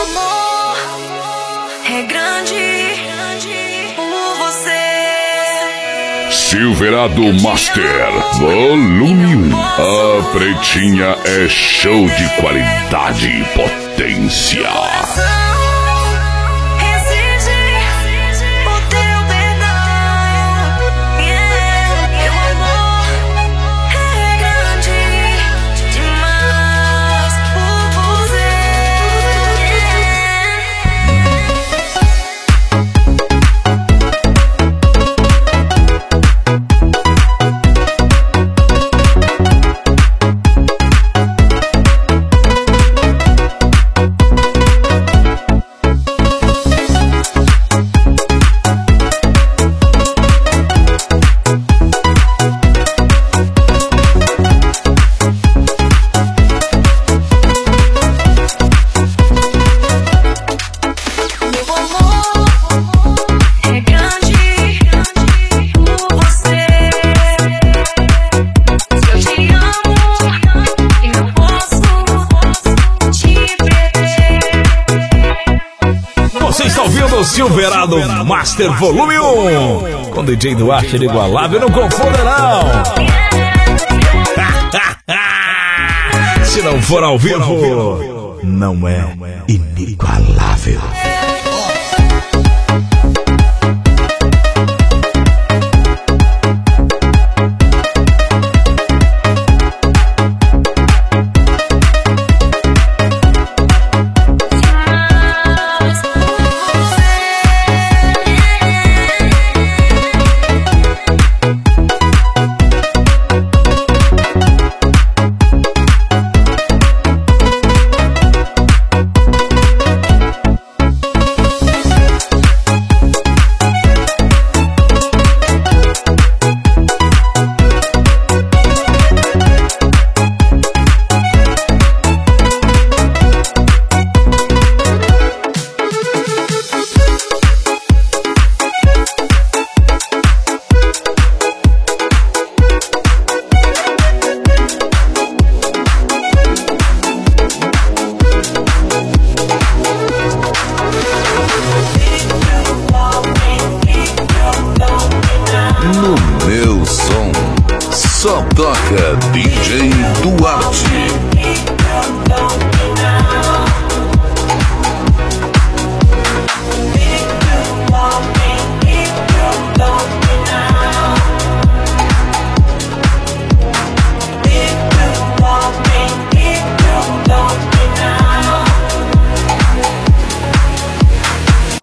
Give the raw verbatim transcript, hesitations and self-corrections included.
amor é grande por você. Silverado Master Volume um. A pretinha é show de qualidade e potência. Silverado Master Volume um com D J Duarte inigualável, não confunda não. Se não for ao vivo, não é inigualável. Só toca D J Duarte.